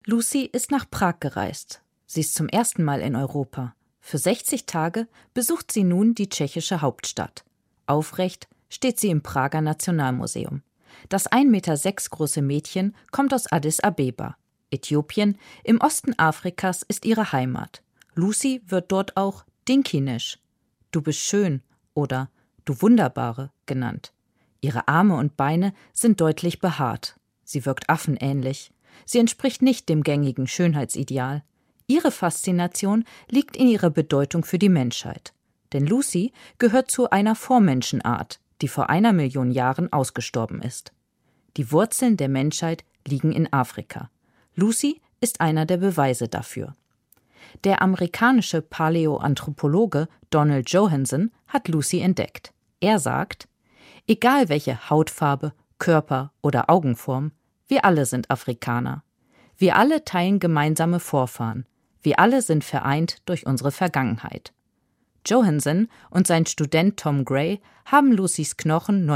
Lucy ist nach Prag gereist. Sie ist zum ersten Mal in Europa. Für 60 Tage besucht sie nun die tschechische Hauptstadt. Aufrecht steht sie im Prager Nationalmuseum. Das 1,6 Meter große Mädchen kommt aus Addis Abeba. Äthiopien, im Osten Afrikas, ist ihre Heimat. Lucy wird dort auch Dinkinisch, du bist schön oder du Wunderbare genannt. Ihre Arme und Beine sind deutlich behaart. Sie wirkt affenähnlich. Sie entspricht nicht dem gängigen Schönheitsideal. Ihre Faszination liegt in ihrer Bedeutung für die Menschheit. Denn Lucy gehört zu einer Vormenschenart, die vor 1 Million Jahren ausgestorben ist. Die Wurzeln der Menschheit liegen in Afrika. Lucy ist einer der Beweise dafür. Der amerikanische Paläoanthropologe Donald Johanson hat Lucy entdeckt. Er sagt: Egal welche Hautfarbe, Körper oder Augenform, wir alle sind Afrikaner. Wir alle teilen gemeinsame Vorfahren. Wir alle sind vereint durch unsere Vergangenheit. Johanson und sein Student Tom Gray haben Lucys Knochen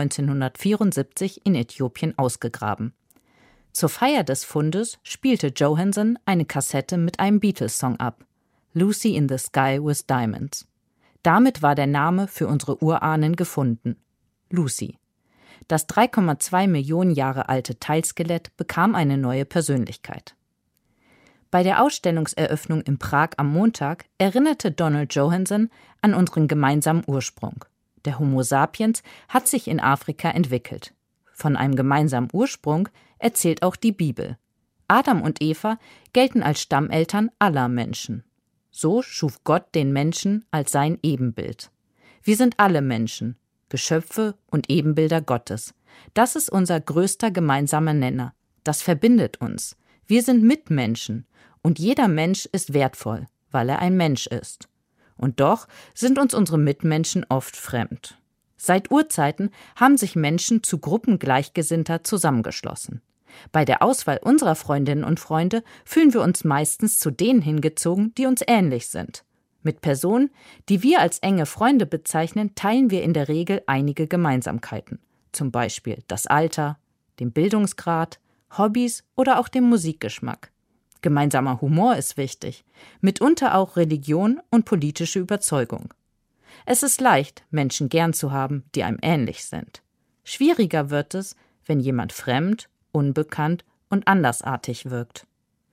1974 in Äthiopien ausgegraben. Zur Feier des Fundes spielte Johanson eine Kassette mit einem Beatles-Song ab, Lucy in the Sky with Diamonds. Damit war der Name für unsere Urahnen gefunden, Lucy. Das 3,2 Millionen Jahre alte Teilskelett bekam eine neue Persönlichkeit. Bei der Ausstellungseröffnung in Prag am Montag erinnerte Donald Johanson an unseren gemeinsamen Ursprung. Der Homo sapiens hat sich in Afrika entwickelt. Von einem gemeinsamen Ursprung erzählt auch die Bibel. Adam und Eva gelten als Stammeltern aller Menschen. So schuf Gott den Menschen als sein Ebenbild. Wir sind alle Menschen, Geschöpfe und Ebenbilder Gottes. Das ist unser größter gemeinsamer Nenner. Das verbindet uns. Wir sind Mitmenschen. Und jeder Mensch ist wertvoll, weil er ein Mensch ist. Und doch sind uns unsere Mitmenschen oft fremd. Seit Urzeiten haben sich Menschen zu Gruppen Gleichgesinnter zusammengeschlossen. Bei der Auswahl unserer Freundinnen und Freunde fühlen wir uns meistens zu denen hingezogen, die uns ähnlich sind. Mit Personen, die wir als enge Freunde bezeichnen, teilen wir in der Regel einige Gemeinsamkeiten. Zum Beispiel das Alter, den Bildungsgrad, Hobbys oder auch den Musikgeschmack. Gemeinsamer Humor ist wichtig, mitunter auch Religion und politische Überzeugung. Es ist leicht, Menschen gern zu haben, die einem ähnlich sind. Schwieriger wird es, wenn jemand fremd, unbekannt und andersartig wirkt.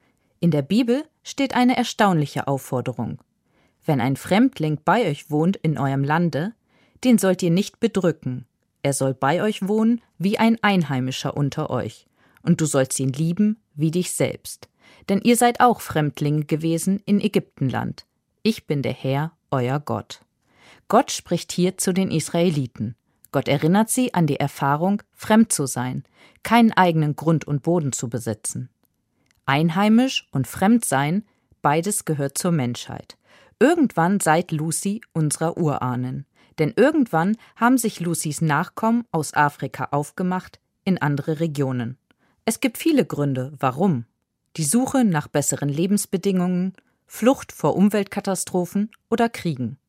In der Bibel steht eine erstaunliche Aufforderung. Wenn ein Fremdling bei euch wohnt in eurem Lande, den sollt ihr nicht bedrücken. Er soll bei euch wohnen wie ein Einheimischer unter euch. Und du sollst ihn lieben wie dich selbst. Denn ihr seid auch Fremdlinge gewesen in Ägyptenland. Ich bin der Herr, euer Gott. Gott spricht hier zu den Israeliten. Gott erinnert sie an die Erfahrung, fremd zu sein, keinen eigenen Grund und Boden zu besitzen. Einheimisch und fremd sein, beides gehört zur Menschheit. Irgendwann seid Lucy unserer Urahnen. Denn irgendwann haben sich Lucys Nachkommen aus Afrika aufgemacht in andere Regionen. Es gibt viele Gründe, warum. Die Suche nach besseren Lebensbedingungen, Flucht vor Umweltkatastrophen oder Kriegen.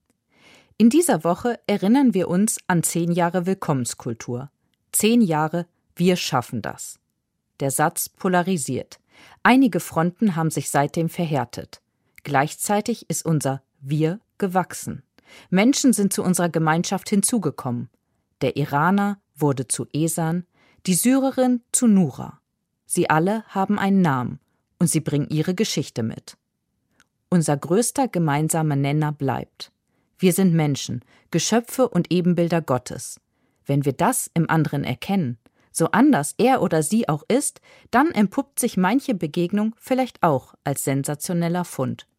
In dieser Woche erinnern wir uns an 10 Jahre Willkommenskultur. 10 Jahre, wir schaffen das. Der Satz polarisiert. Einige Fronten haben sich seitdem verhärtet. Gleichzeitig ist unser Wir gewachsen. Menschen sind zu unserer Gemeinschaft hinzugekommen. Der Iraner wurde zu Esan, die Syrerin zu Nura. Sie alle haben einen Namen und sie bringen ihre Geschichte mit. Unser größter gemeinsamer Nenner bleibt. Wir sind Menschen, Geschöpfe und Ebenbilder Gottes. Wenn wir das im anderen erkennen, so anders er oder sie auch ist, dann entpuppt sich manche Begegnung vielleicht auch als sensationeller Fund.